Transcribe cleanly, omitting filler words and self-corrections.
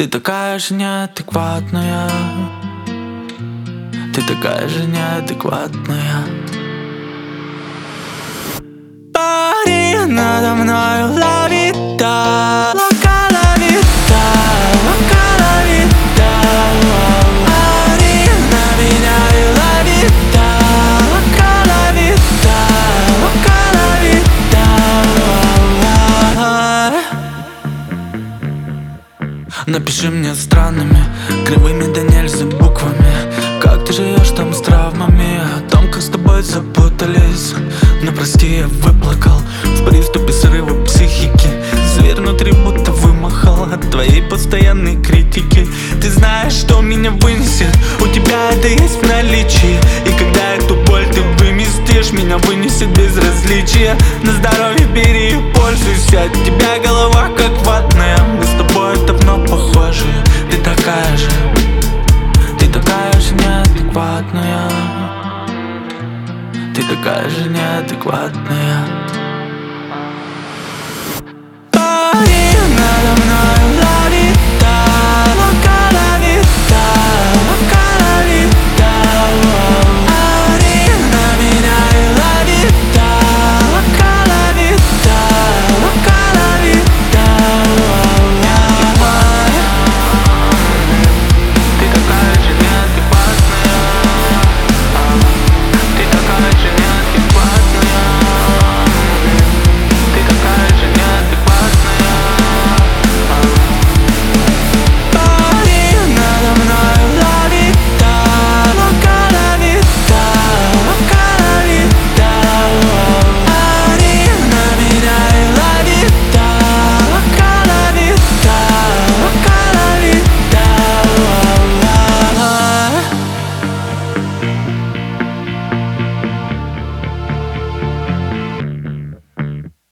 Ты такая же неадекватная. Ты такая же неадекватная. Пари надо мною la vida, loca la vida, loca la vida. Пари на меня и la vida, loca la vida, loca la vida. Напиши мне странными, кривыми да нельзя буквами, как ты живешь там с травмами, о том, как с тобой запутались. Но прости, я выплакал в приступе срыва психики. Зверь внутри будто вымахал от твоей постоянной критики. Ты знаешь, что меня вынесет, у тебя это есть в наличии. И когда эту боль ты выместишь, меня вынесет безразличие. На здоровье бери и пользуйся, от тебя голова как ватная. Мы с тобой давно похожи, ты такая же. Ты такая же неадекватная. Ты такая же неадекватная.